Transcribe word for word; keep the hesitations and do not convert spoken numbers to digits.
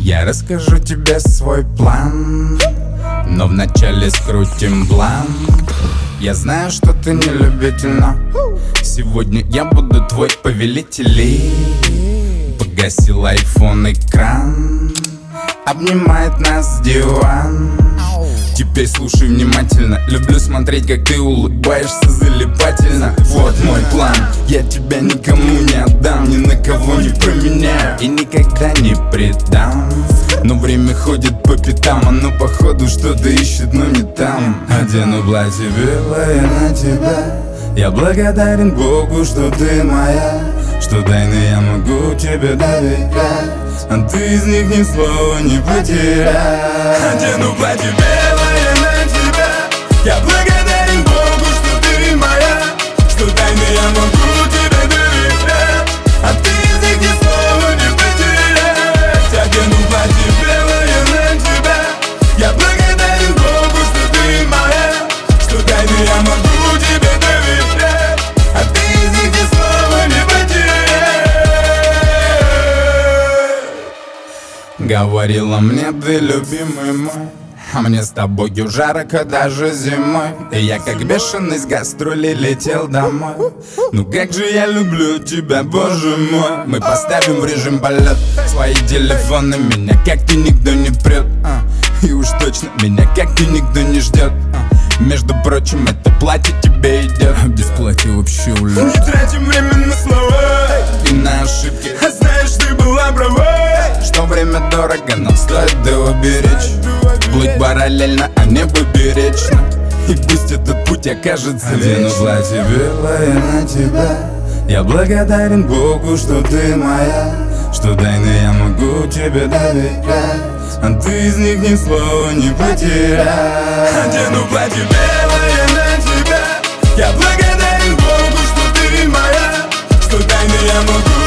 Я расскажу тебе свой план, но вначале скрутим бланк. Я знаю, что ты не любитель, но сегодня я буду твой повелитель. Погасил айфон экран, обнимает нас диван. Теперь слушай внимательно. Люблю смотреть, как ты улыбаешься залипательно. Вот мой план, я тебя никому не отдам, ни на кого не променяю и никогда не предам. Но время ходит по пятам, оно походу что-то ищет, но не там. Одену платье белое на тебя. Я благодарен Богу, что ты моя, что тайны я могу тебе доверять, а ты из них ни слова не потеряй. Одену платье белое на тебя. Я благодарен Богу, что ты моя, что тайны я могу тебе доверять, а ты из них ни слова не потерять. Одену платье белое на тебя. Я благодарен Богу, что ты моя, что тайны я могу тебе доверять, а ты из них ни слова не потерять. Говорила мне, ты любимый мой, а мне с тобою жарко даже зимой. И я как бешеный с гастролей летел домой. Ну как же я люблю тебя, боже мой. Мы поставим в режим полет свои телефоны. Меня как-то никто не прет, а. И уж точно меня как-то никто не ждет, а. Между прочим, это платье тебе идет. Без платья вообще улет. Не тратим время на слова и на ошибки. А знаешь, ты была права, что время дорого, нам стоит его беречь. Плыть параллельно, а не поберечно. И пусть этот путь окажется вечным. Одену платье белое на тебя. Я благодарен Богу, что ты моя, что тайны я могу тебе доверять, а ты из них ни слова не потеряй. Одену платье белое на тебя. Я благодарен Богу, что ты моя, что тайны я могу